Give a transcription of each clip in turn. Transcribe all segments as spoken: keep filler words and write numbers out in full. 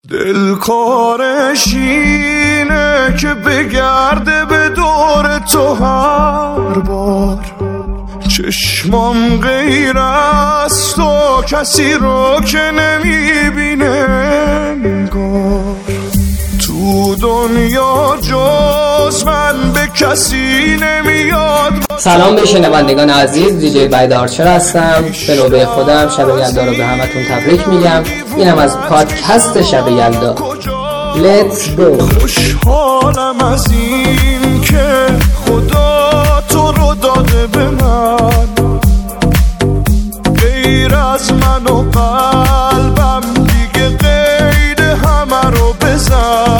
دلکارش اینه که بگرده به دور تو هر بار، چشمام غیر از تو کسی رو که نمیبینه انگار، تو دنیا جز من به کسی نمیاد. سلام به شنوندگان عزیز، دیجی وحید آرچر هستم. به نوبه خودم شب یلدا رو به همتون تبریک میگم. اینم از پادکست شب یلدا. Let's go. خوشحالم از این که خدا تو رو داده به من، غیر از من و قلبم دیگه قید همه رو بزن.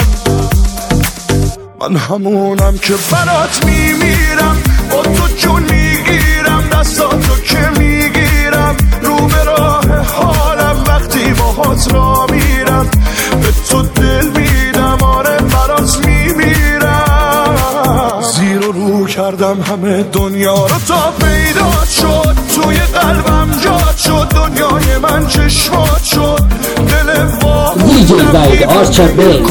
من همونم که برات میمیرم، با تو جون میگیرم، دستاتو که میگیرم، رو به راه حالم وقتی باهات را میرم، به تو دل میدم، آره برات میمیرم. زیر و رو کردم همه دنیا رو تا پیدا شد، توی قلبم جات شد، دنیای من چشمات شد، دل واقعا دیجی وحید آرچر بیس.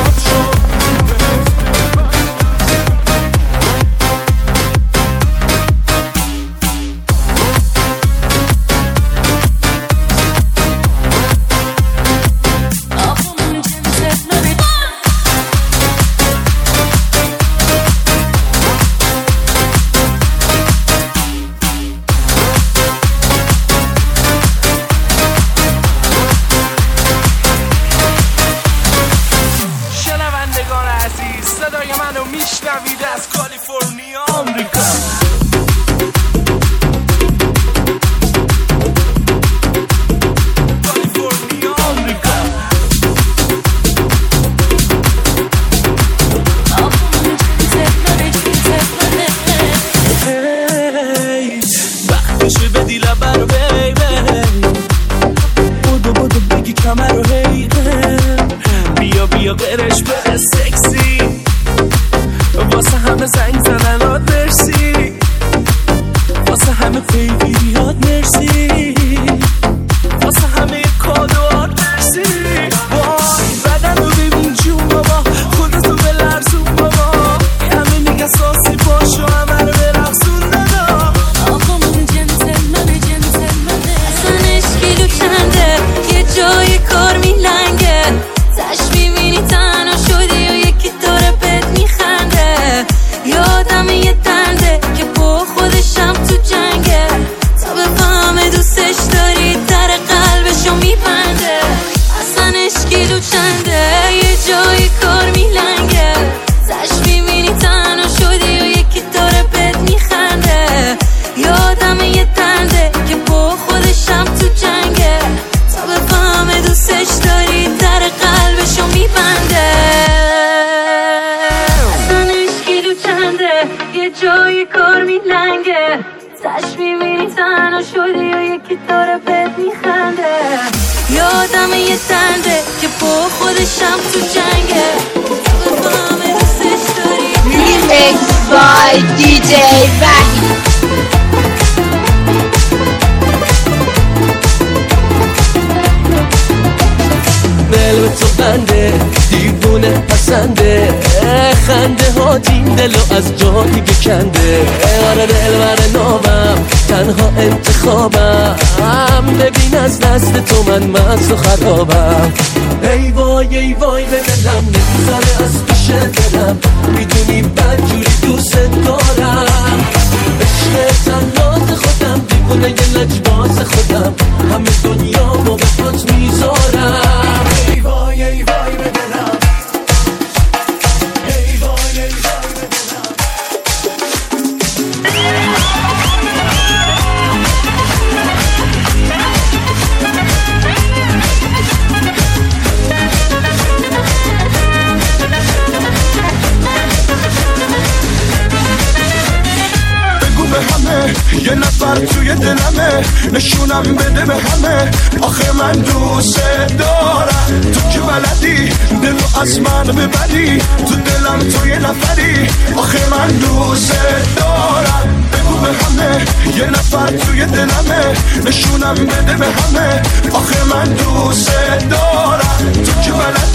صدای منو میشنوید از کالیفرنیا آمریکا. کالیفرنیا آمریکا. هی وقتشه بدی لبه رو بیبی، بودو بودو بگی کمه رو هی، بیا بیا برش بره سکسی، واسه همه زنگ زنن آد مرسی، واسه همه پیگیریات مرسی، واسه همه کادوات مرسی. وای بدن رو ببین جون بابا، خودتو بلرزون بابا، همه میگه ساسی باشو همه رو برقصون دادا. آقا من جنتلمنه جنتلمنه، اصلا اشکیلو چنده، یه جای کار میلنگه، تش میبینی تنها شدی و یکی داره بهت میخنده، یادم یه درده که با خودشم تو جنگه، تا بفهمه دوستش داری در قلبشو میبنده، اصلا اشکیلو چنده، یه جای کار میلنگه، تش میبینی تنها شدی و یکی داره بهت میخنده، یادم یه درده که با خودشم تو جنگه، تا بفهمه دوستش داری در قلبشو میبنده، اصلا اشکیلو چنده، یه جای کار میلنگه، تش میبینی تنها شدی و یکی داره بهت میخنده، یادم یه درده که با خودشم تو جنگه، تا بفهمه دوستش داری. Remix by دیجی وحید. دل به تو بنده، دیوونه پسنده، خنده ها این دلو از جایی بکنده، آره دل بر نابم تنها انتخابم، ببین از دست تو من مست و خرابم. ای وای ای وای به دلم نمیذاره از پیش دلم، میدونی بدجوری دوست دارم، عشق تنات خودم، دیوونه یه لجباز خودم، همه دنیا ما به خود میذارم. ای وای ای وای به دلم، ای وای ای وای به دلم. بگو به همه یه نفر توی دلمه، نشونم بده به همه، آخه من دوست دارم، تو که بلدی دلو از من ببری، تو دلم تو یه نفری، آخه من دوست دارم. بگو به همه یه نفر توی دلمه، نشونم بده به همه، آخه من دوست دارم، تو که بلدی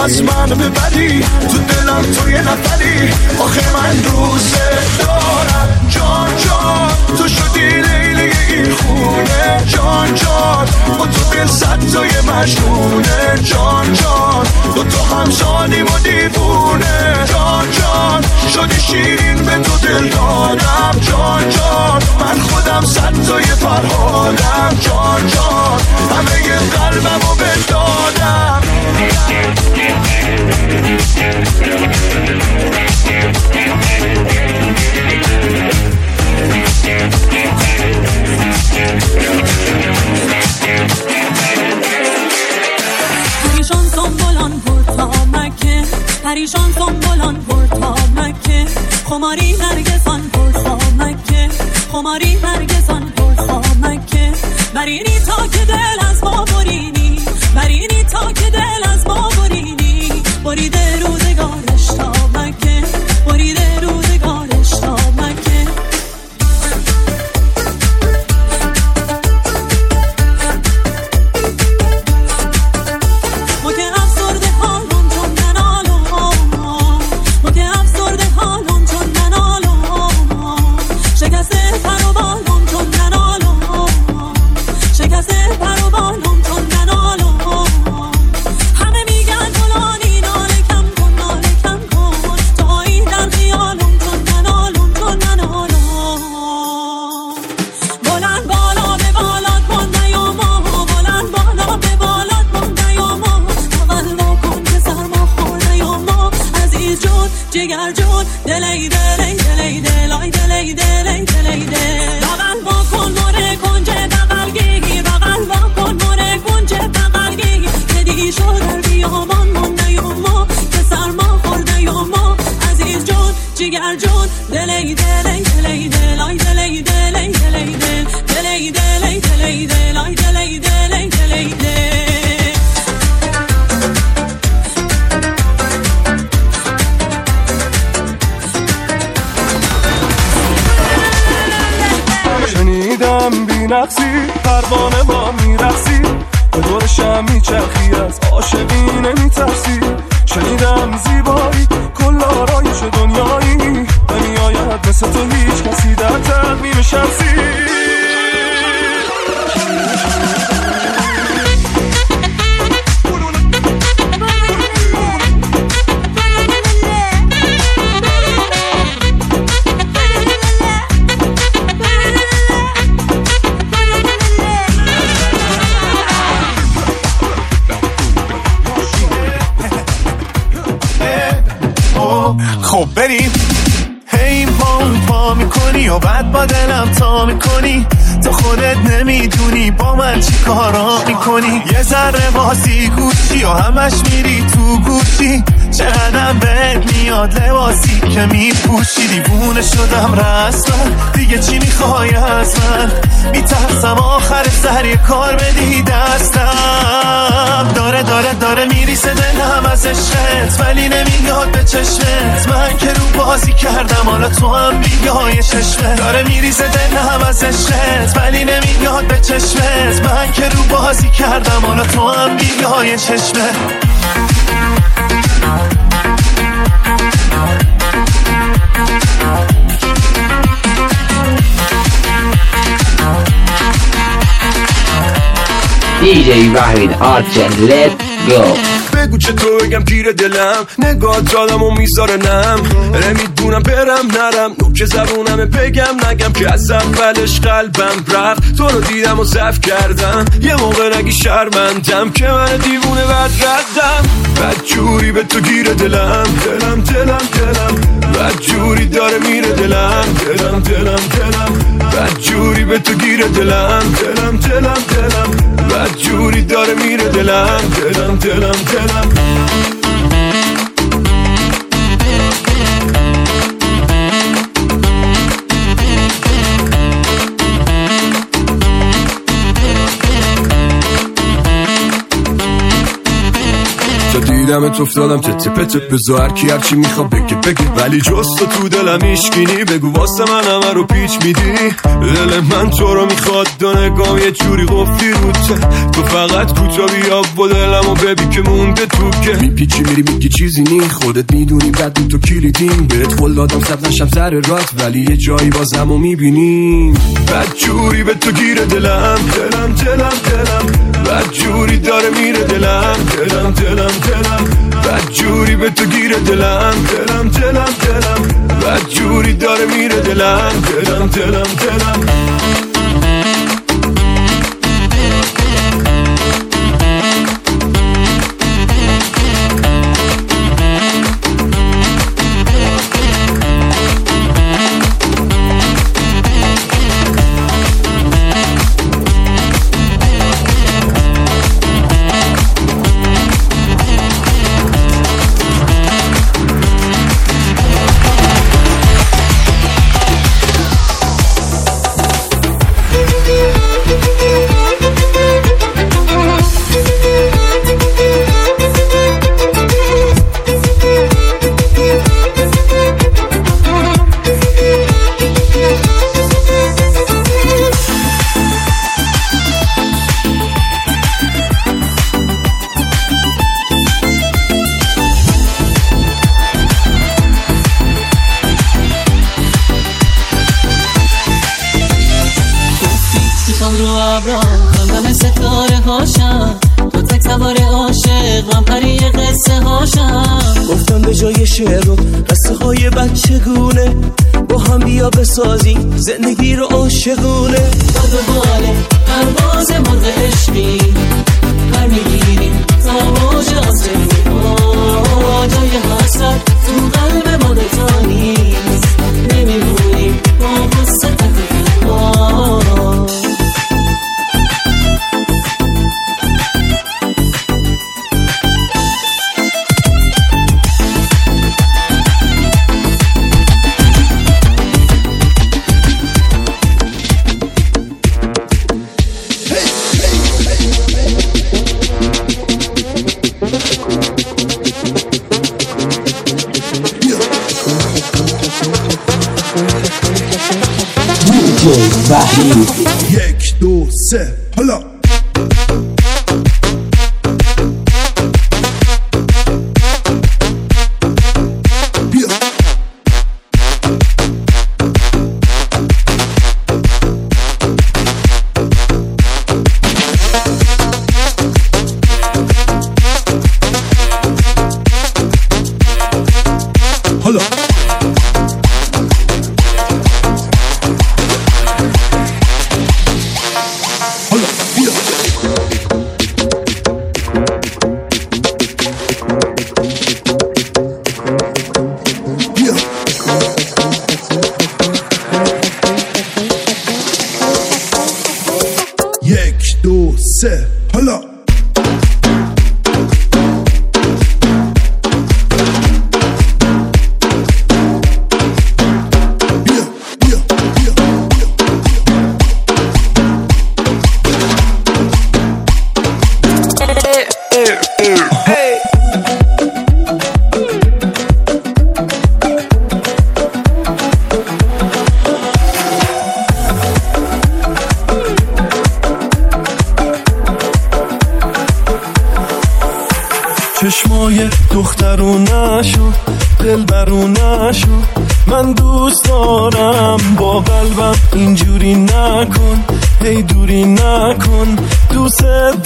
از من ببری، تو دلم تو یه نفری، آخه من دوست دارم. جان جان تو شدی لیلی این خونه، جان جان با تو دل صد تای مجنونه، جان جان دو تو هم شادیم و دیوونه، جان جان شدی شیرین به تو دل دادم، جان جان من خودم صد تای فرهادم، جان جان همه ی قلبم رو بدادم. پریشان سنبولان پر تا مکه، پریشان سنبولان پر تا مکه، خماری نرگسان پر تا مکه، خماری نرگسان پر تا مکه، برینی تا که دل از ما برینی، برینی تا که دل از ما برینی، بریده روزگارش تا مکه، بریده روزگارش تا مکه. جگر جون دلی دلی دلی دلای دلی دلی دلی دل بغل با کن مره کنجه بغل گیگی، بغل با کن مره کنجه بغل گیگی، که دیگی شو در بیامان مونده یا ما، که سرما خورده یا ما عزیز جون. جگر جون دلی دلی دلی دلای دلی دلی دلی دل دلی دلی دلی دلای دلی دلی دلی دل. شنیدم بی نقصی پروانه با میرقصی، به دورشم میچرخی از عاشقی نمیترسی، شنیدم زیبایی کل آرایش دنیایی، نمیآید مثل تو هیچ کسی در تقویم شمسی. خب بریم. هی پا پا میکنی و بعد با دلم تا میکنی، تو خودت نمیدونی با من چی کارا میکنی، یه ذره بازی گوشی و همش میری تو گوشی، چقدرم بهت میاد لباسی که میپوشی، دیوونه شدم رسما دیگه چی میخوای از من، میترسم آخر سر یه کار بدی دستم، داره داره داره میریسه دلم از عشقت ولی نمیاد به چشمت، من که رو بازی کردم حالا تو هم بیای چشمت، داره میریسه دلم از عشقت ولی نمیاد به چشمت، من که رو بازی کردم حالا تو هم بیای چشمت. دی جی وحید آرچن let's go. بگو چطور بگم پیر دلم، نگاه دادم و میذاره نم، نمیدونم برم نرم، نوک زبونمه بگم نگم که از اولش قلبم رفت، تو رو دیدم و ضعف کردم، یه موقع نگی شرمندم که من دیوونه بد ردم، بد جوری به تو گیره دلم دلم دلم دلم، بد جوری داره میره دلم دلم دلم دلم، بد جوری به تو گیره دلم دلم دلم دلم، بد جوری داره میره دلم دلم دلم دلم. دیدمت افتادم تته پته بزا هر کی هرچی میخواد بگه بگه، ولی جز تو تو دلم ایشگینی، بگو واسه من همه رو پیچ میدی، دل من تو رو میخواد دو نگاه یه جوری قفلی روته، تو فقط کوتا بیا با دلم و ببی که مونده تو که میپیچی میری میگی چیزی نی، خودت میدونی بعد تو کلیدیم. بهت قول دادم سب نشم سر رات، ولی یه جایی بازمو میبینیم. بد جوری به تو گیره دلم دلم دلم دلم، بد جوری داره میره دلم دلم دلم دلم، بد جوری به تو گیره دلم دلم دلم دلم، بد جوری داره میره دلم دلم دلم دلم. خواندم ستاره هاشم، تو تک سوار عاشق من پری قصه هاشم. گفتم به جای شعر و قصه های بچگونه با هم بیا بسازیم زندگی رو عاشقونه. باد و باله پرواز مرغ عشقی پر میگیریم تا موج آسمون. جای حسرت تو قلب ما دوتا نیست، نمیمونیم با قصه تکرار. یک دو سه حالا حالا یک دو سه حالا چشمای دخترونشو دل برونشو من دوست دارم، با قلبم اینجوری نکن، هی دوری نکن، دوست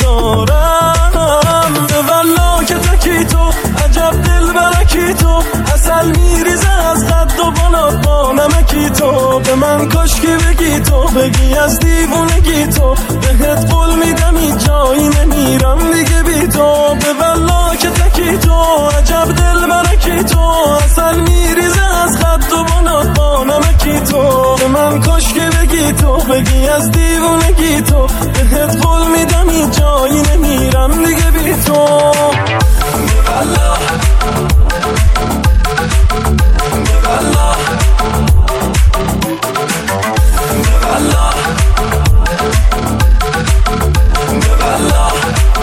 دارم. به والله که تکی تو عجب دل برکی تو، اصل میریزه از قد و بالات با نمکی تو. به من کاشکی بگی تو، بگی از دیوونگی تو، بهت قول میدم این جایی نمیرم دیگه بی تو. به والله که تکی تو عجب دل برکی تو، اصل میریزه از قد و بالات با نمکی تو. به من کاشکی بگی تو، بگی از دیوونگی تو، بهت قول میدم این جایی نمیرم دیگه بی تو. والله والله والله والله.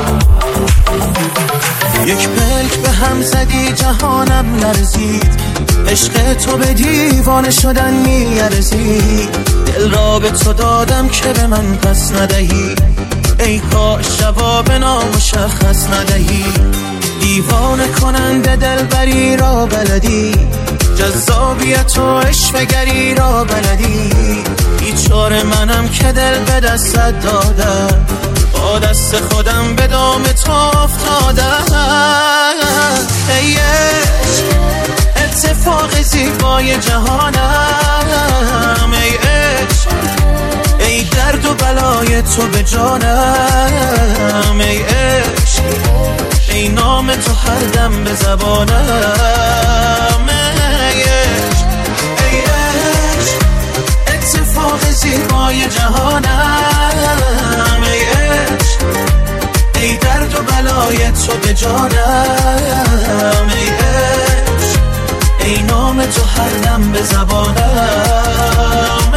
یک پلک به هم زدی جهانم لرزید، عشق تو به دیوانه شدن میارزید. دل را به تو دادم که به من پس ندهی، ای کاش جواب نامشخص ندهی. دیوانه دیوانه کننده دلبری را بلدی، جذابیت و عشقگری را بلدی. بیچاره منم که دل به دستت دادم، با دست خودم به دام تو افتادم. ای عشق اتفاق زیبای جهانم، ای عشق ای درد و بلای تو به جانم، ای عشق ای نام تو هر دم به زبانم. ای عشق ای عشق اتفاق زیبای جهانم، ای عشق ای درد و بلای تو به جانم، ای عشق ای نام تو هر دم به زبانم.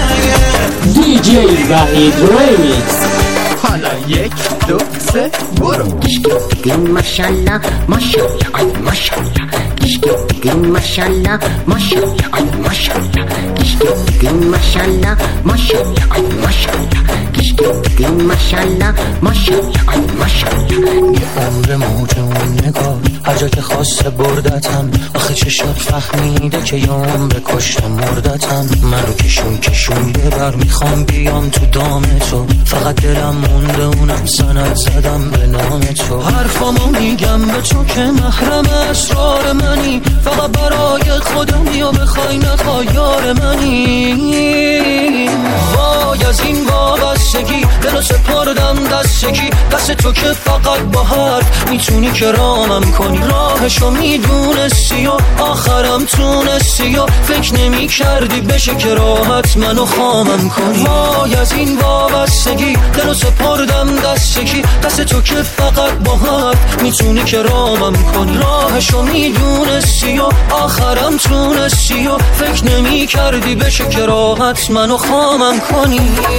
دی جی وحید ریمیکس. حالا یک دو سه برو. دیدین ماشالله ماشالله آی ماشالله، دیدین ماشالله ماشالله آی ماشالله، دیدین ماشالله ماشالله آی ماشالله، دیدین ماشالله ماشالله آی ماشالله. یه عمر موج اون نگاه هر جا که خواسته بردتم، آخه چشات فهمیده که یه عمر کشته مردتم. منو کشون کشون ببر میخوام بیام تو دام تو، فقط دلم مونده اونم سند زدم به نام تو. حرفامو میگم به تو که محرم اسرار منی، فقط برای خودم یا بخوای نخوای یار منی. وای از این وابستگی دلو سپردم دستگی، دست تو که فقط با حرف میتونی که رامم کنی. راهشو میدونستی و آخرم تونستی و فکر نمی کردی بشه که راحت منو خامم کنی. وای از این وابستگی دلو سپردم دستگی، دست تو که فقط با حرف میتونی که رامم کنی. راهشو میدونستی و آخرم تونستی و فکر نمی کردی بشه که راحت منو خامم کنی.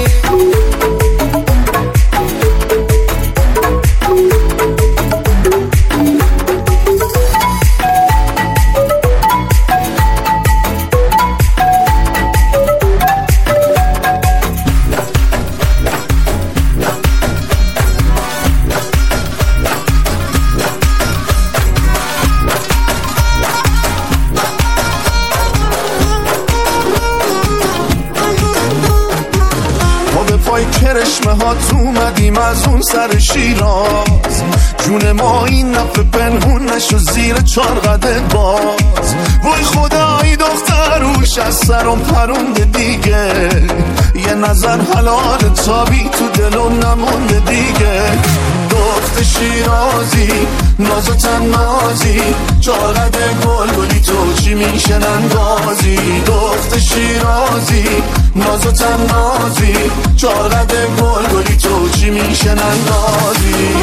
کرشمه ها تو اومدیم از اون سر شیراز، جون ما این نفه پنهون نشو زیر چار قدت باز. وای خدایی دختروش از سرم پرونده دیگه، یه نظر حلال تابی تو دلم نمونده دیگه. دخت شیرازی ناز و تنازی، چار قد گل گلی تو چی میشن اندازی. دخت شیرازی ناز و تنازی، چار قد گل گلی تو چی میشن اندازی.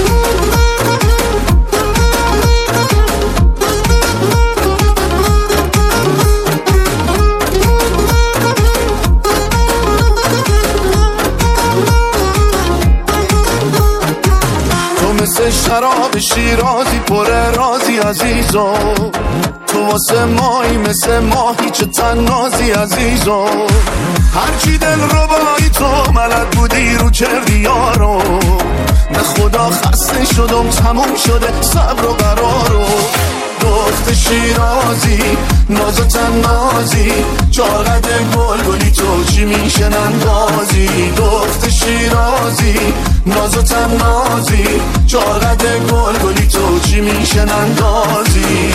مثل شراب شیرازی پر رازی عزیزو، تو واسه مایی مثل ماهی چه تنازی عزیزو. هرچی دل رو بایی تو ملد بودی رو کردی یارو، به خدا خسته شدم تموم شده صبر و قرارو. دخت شیرازی ناز و تنازی، چار قد گل گلی تو چی میشن اندازی. دخت شیرازی ناز و تنازی، چار قد گل گلی تو چی میشن اندازی.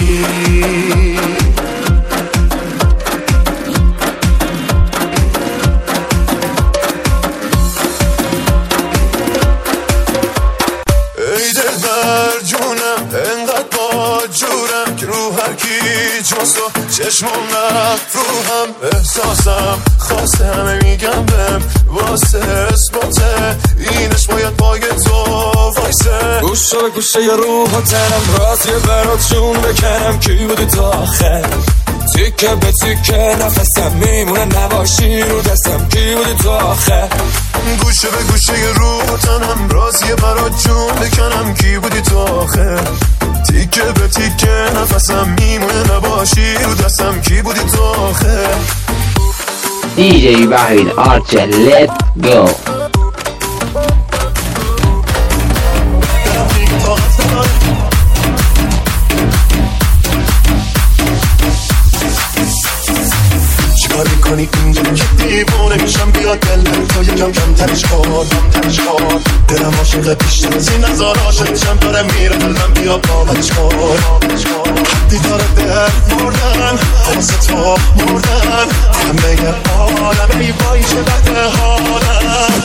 ای دلبر جونم انقدر با جورم که رو هر کی جز تو چشمم مفروهم. احساسم خواسته همه میگم بهم واسه اثباته، اینش باید پای تو وایسه. گوشه به گوشه ی روح و تنم راست یه برات جون بکنم، کی بودی تا آخر تیکه به تیکه نفسم میمونه نباشی رو دستم، کی بودی تا آخر. گوشه به گوشه ی روح و تنم راست یه برات جون بکنم، کی بودی تا آخر تیکه به تیکه نفسم میمونه نباشی رو دستم، کی بودی تا آخر. دی جی وحید آرچه لیت گو. دیوونه میشم بیاد دلم تو یکم کم ترش کن ترش کن دلم عاشق بیشتر از این نزار عاشق میشم داره میره دلم بیا باورش کن دیدار درد مردن واسه تو مردن همه عالم ای وای چه بده حالم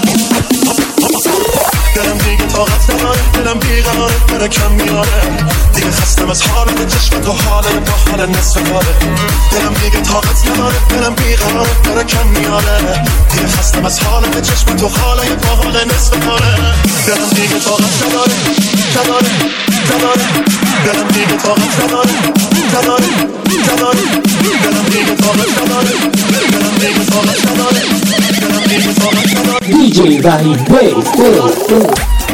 دلم دیگه طاقت نداره دلم بیقراره بره کم میاره دیگه خستم از حالت چشم تو حاله با حال نصف کاره دلم دیگه طاقت نداره دلم بیقراره بره کم میاره دیگه خستم از حالت چشم تو حاله با حال نصف کاره دلم دیگه طاقت نداره نداره نداره دلم دیگه طاقت نداره نداره نداره دلم دیگه طاقت نداره دلم دیگه طاقت نداره دلم دیگه طاقت نداره دی جی وحید بیس بیس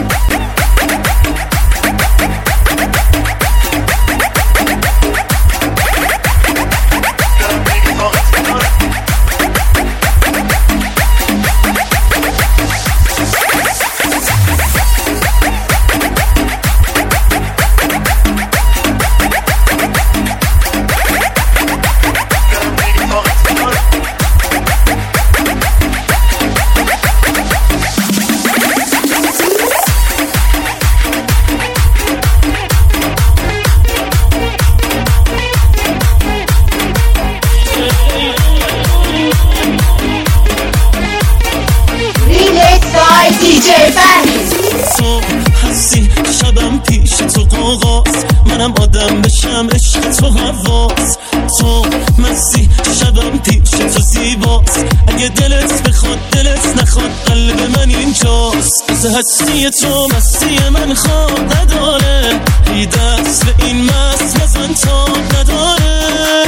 منم آدم بشم عشق تو حواس تو مسی شبم پیش تو زیباست اگه دلت بخواد دلت نخواد قلب من اینجاست از هستی تو مستی من خواب نداره ای دست به این مست بزن تا نداره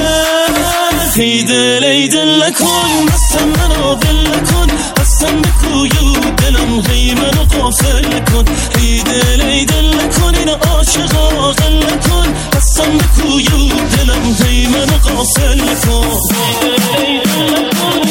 ای دل ای دل نکن مستم منو ول نکن هستم بکویو دلم هی منو غافل کن ای دل ای دل نکن این عاشقا غل نکن هستم بکویو دلم هی منو غافل کن ای دل ای دل نکن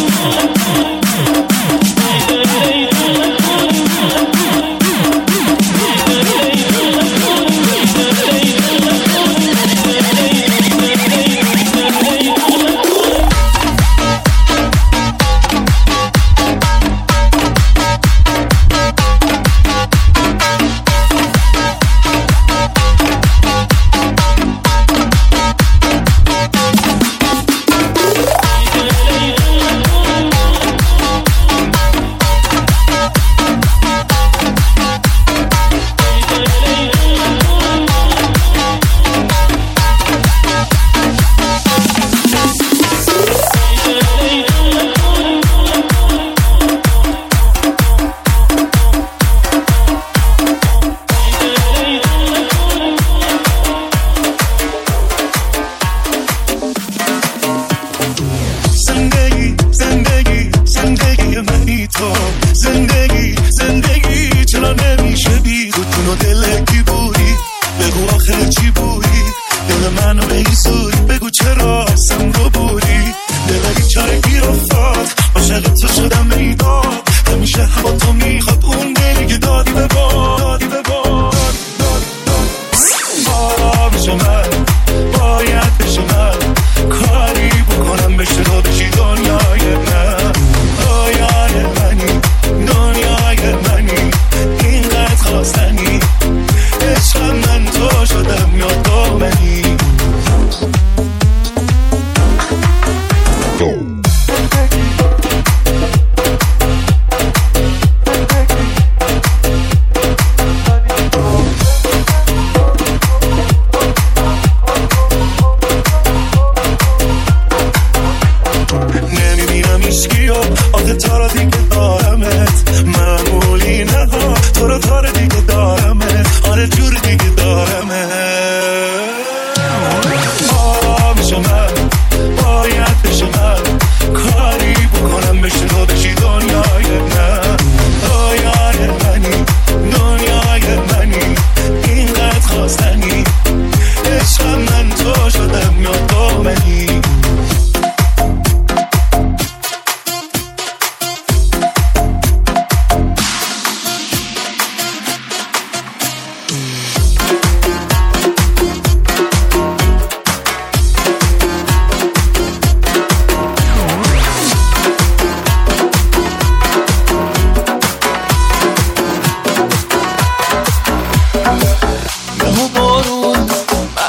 تو رو کار دیگه دارمه آره جور دیگه دارمه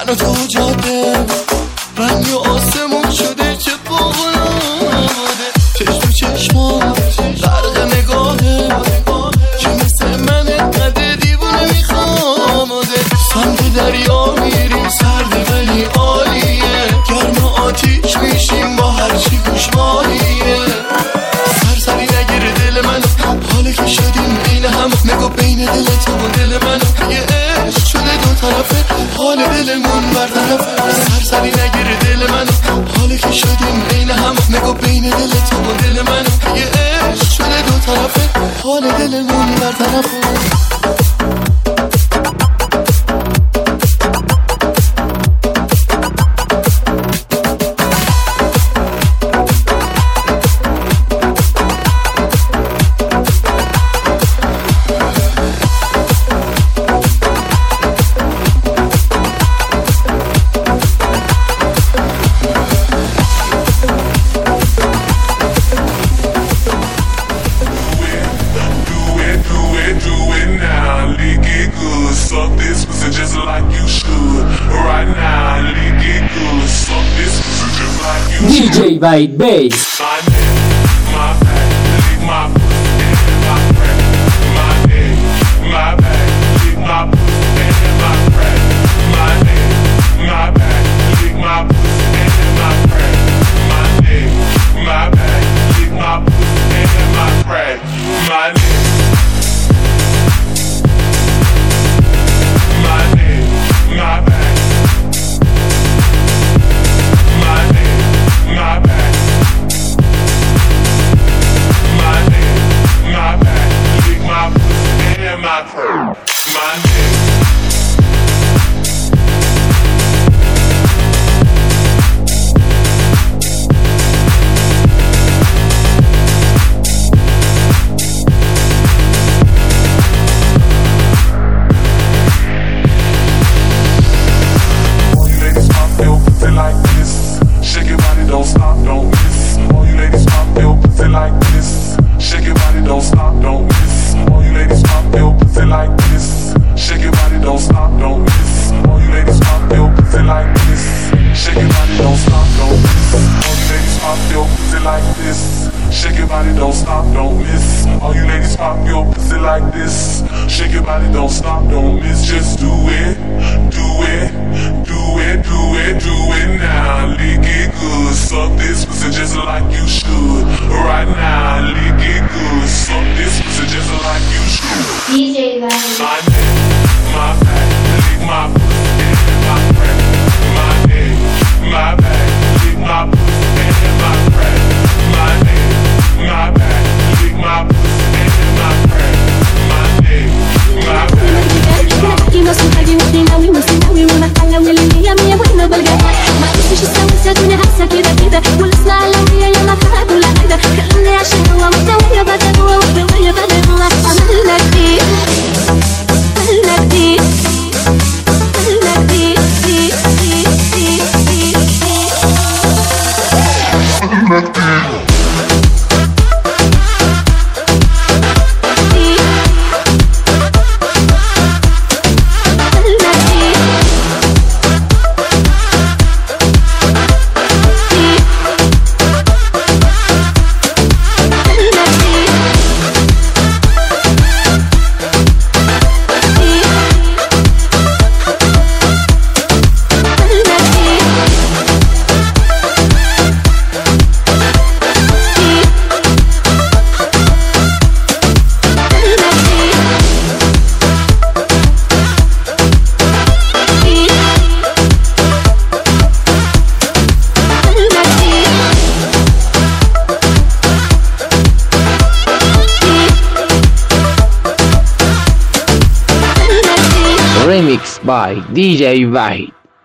من و تو جاده رنگ آسمون شده چه باغناده چشم تو چشمات غرق نگاهه که مثل من انقدر دیوونه میخواماده سمت دریا میریم سرد ولی عالیه گرم آتیش میشیم با هرچی گوش مالیه سرسری نگیره دل من حاله که شدیم بین هم نگو بین دل تو و دل من یه عشق شده دو طرفه حال دلمون برطرفه سرسری نگیره دل من حاله که شدیم بین هم نگو بین دل تو و دل من یه عشق شده دو طرفه حال دلمون برطرفه دی جی White Bass. Shake your body, don't stop, don't miss. All you ladies pop your pussy like this. Shake your body, don't stop, don't miss. Just do it, do it, do it, do it, do it now. Lick it good, suck this pussy just like you should. Right now, lick it good, suck this pussy just like you should. D J Vaid. My neck, my back, lick my pussy and my crack. My neck, my back, lick my pussy and my crack. My neck, my back, lick my pussy and my crack. My neck, my back, lick my pussy. ما سوحدي وديناوي وسيناوي ونحلوي اللي هي مية وإحنا بالقهوة ما تنسيش تسوي سادوني هسه كده كده والاسمع علوية يلا فهد ولا هيدا كلمني عشان هو مستوية بدل هو وحدوية بدل هو عملنا كتير عملنا كتير عملنا كتير كتير كتير كتير كتير عملنا كتير Remix by D J Vaid.